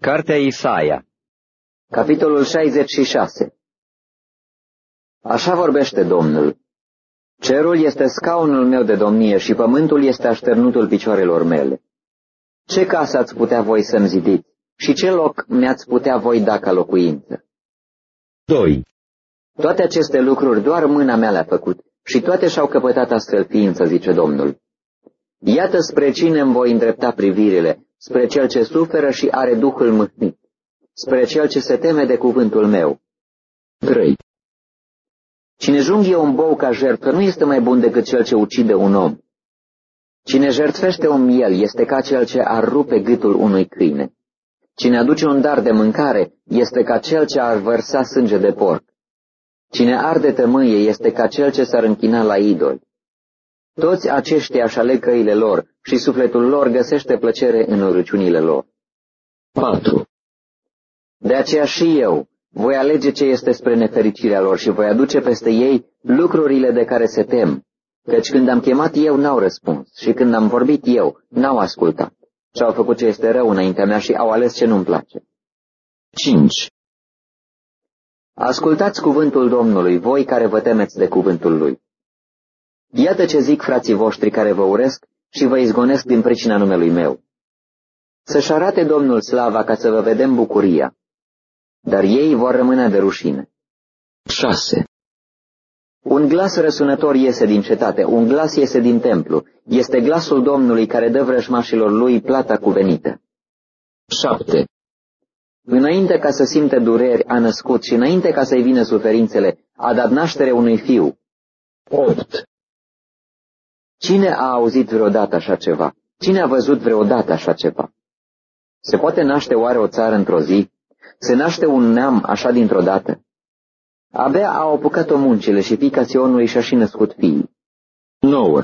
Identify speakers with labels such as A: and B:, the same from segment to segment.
A: Cartea Isaia,
B: capitolul 66. Așa vorbește Domnul. Cerul este scaunul meu de domnie și pământul este așternutul picioarelor mele. Ce casă ați putea voi să-mi zidiți și ce loc mi-ați putea voi da ca locuință?
A: 2.
B: Toate aceste lucruri doar mâna mea le-a făcut și toate și-au căpătat astfel ființă, zice Domnul. Iată spre cine îmi voi îndrepta privirile, spre cel ce suferă și are duhul mâhnit, spre cel ce se teme de cuvântul meu. 3. Cine junghie un bou ca jertfă nu este mai bun decât cel ce ucide un om. Cine jertfește un miel este ca cel ce ar rupe gâtul unui câine. Cine aduce un dar de mâncare este ca cel ce ar vărsa sânge de porc. Cine arde tămâie este ca cel ce s-ar închina la idol. Toți aceștia își aleg căile lor și sufletul lor găsește plăcere în urăciunile lor. 4. De aceea și eu voi alege ce este spre nefericirea lor și voi aduce peste ei lucrurile de care se tem, căci când am chemat eu n-au răspuns și când am vorbit eu n-au ascultat și au făcut ce este rău înaintea mea și au ales ce nu-mi place. 5. Ascultați cuvântul Domnului, voi care vă temeți de cuvântul Lui. Iată ce zic frații voștri care vă urăsc și vă izgonesc din pricina numelui meu. Să-și arate Domnul slava ca să vă vedem bucuria, dar ei vor rămâne de rușine. 6. Un glas răsunător iese din cetate, un glas iese din templu, este glasul Domnului care dă vrăjmașilor lui plata cuvenită. 7. Înainte ca să simte dureri a născut și înainte ca să-i vină suferințele, a dat naștere unui fiu. 8. Cine a auzit vreodată așa ceva? Cine a văzut vreodată așa ceva? Se poate naște oare o țară într-o zi? Se naște un neam așa dintr-o dată? Abia au apucat-o muncile și fiica Sionului și-a și născut fiii. 9.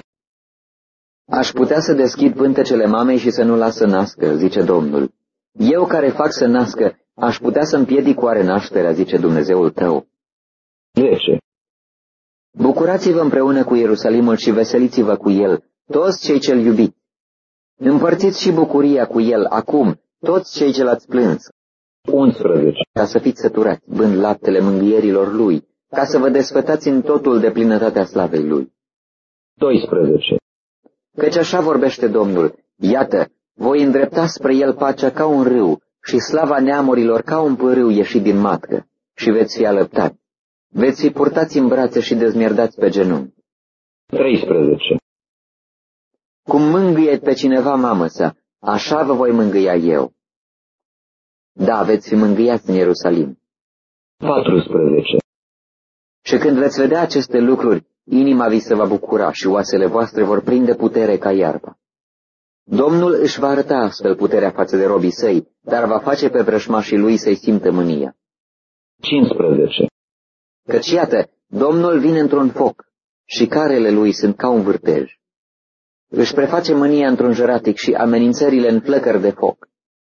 B: Aș putea să deschid pântecele mamei și să nu las să nască, zice Domnul. Eu care fac să nască, aș putea să împiedic oare nașterea, zice Dumnezeul tău. 10. Bucurați-vă împreună cu Ierusalimul și veseliți-vă cu el, toți cei ce-l iubiți. Împărțiți și bucuria cu el acum, toți cei ce l-ați plâns. 11. Ca să fiți săturați, bând laptele mângâierilor lui, ca să vă desfătați în totul de plinătatea slavei lui. 12. Căci așa vorbește Domnul, iată, voi îndrepta spre el pacea ca un râu și slava neamurilor ca un pârâu ieșit din matcă și veți fi alăptați. Veți fi purtați în brațe și dezmierdați pe genunchi. 13. Cum mângâie pe cineva mamă sa, așa vă voi mângâia eu. Da, veți fi mângâiați în Ierusalim. 14. Și când veți vedea aceste lucruri, inima vi se va bucura și oasele voastre vor prinde putere ca iarba. Domnul își va arăta astfel puterea față de robii săi, dar va face pe vrăjmașii lui să-i simtă mânia. 15. Căci iată, Domnul vine într-un foc și carele lui sunt ca un vârtej. Își preface mânia într-un jăratic și amenințările în flăcări de foc.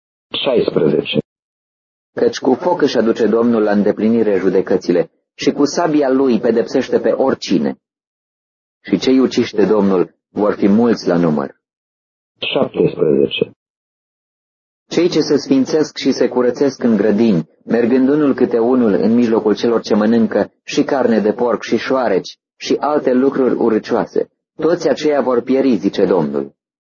B: 16. Căci cu foc își aduce Domnul la îndeplinire judecățile și cu sabia lui pedepsește pe oricine. Și cei uciși de Domnul vor fi mulți la număr. 17. Cei ce se sfințesc și se curățesc în grădini, mergând unul câte unul în mijlocul celor ce mănâncă și carne de porc și șoareci și alte lucruri urâcioase, toți aceia vor pieri, zice Domnul.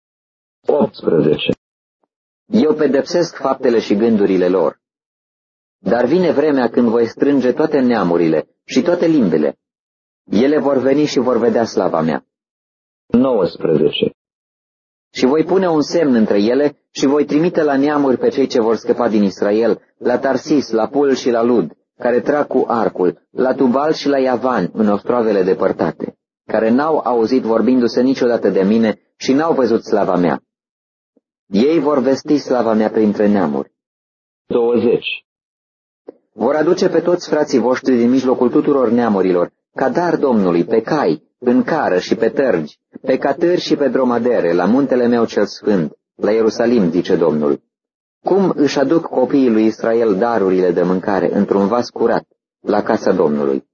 B: 18. Eu pedepsesc faptele și gândurile lor. Dar vine vremea când voi strânge toate neamurile și toate limbile. Ele vor veni și vor vedea slava mea. 19. Și voi pune un semn între ele și voi trimite la neamuri pe cei ce vor scăpa din Israel, la Tarsis, la Pul și la Lud, care trag cu arcul, la Tubal și la Iavan, în ostroavele depărtate, care n-au auzit vorbindu-se niciodată de mine și n-au văzut slava mea. Ei vor vesti slava mea printre neamuri. 20. Vor aduce pe toți frații voștri din mijlocul tuturor neamurilor, ca dar Domnului, pe cai, în cară și pe tărgi, pe catâri și pe dromadere, la muntele meu cel sfânt, la Ierusalim, zice Domnul. Cum își aduc copiii lui Israel darurile de mâncare într-un vas curat, la casa Domnului.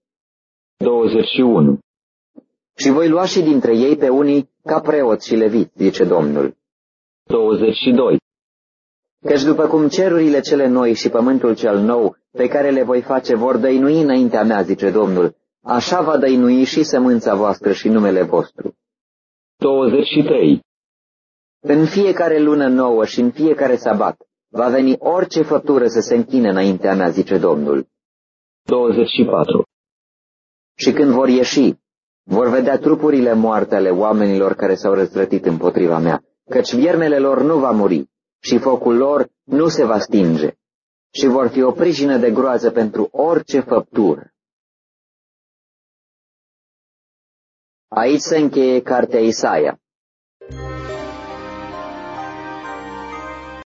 B: 21. Și voi lua și dintre ei pe unii ca preoți și leviți, zice Domnul. 22. Căci după cum cerurile cele noi și pământul cel nou, pe care le voi face, vor dăinui înaintea mea, zice Domnul, așa va dăinui și sămânța voastră și numele vostru.
A: 23.
B: În fiecare lună nouă și în fiecare sabat va veni orice făptură să se închine înaintea mea, zice Domnul.
A: 24.
B: Și când vor ieși, vor vedea trupurile moarte ale oamenilor care s-au răzvrătit împotriva mea, căci viernele lor nu va muri și focul lor nu se va stinge și vor fi o pricină de groază pentru orice făptură. Aici se încheie cartea Isaia.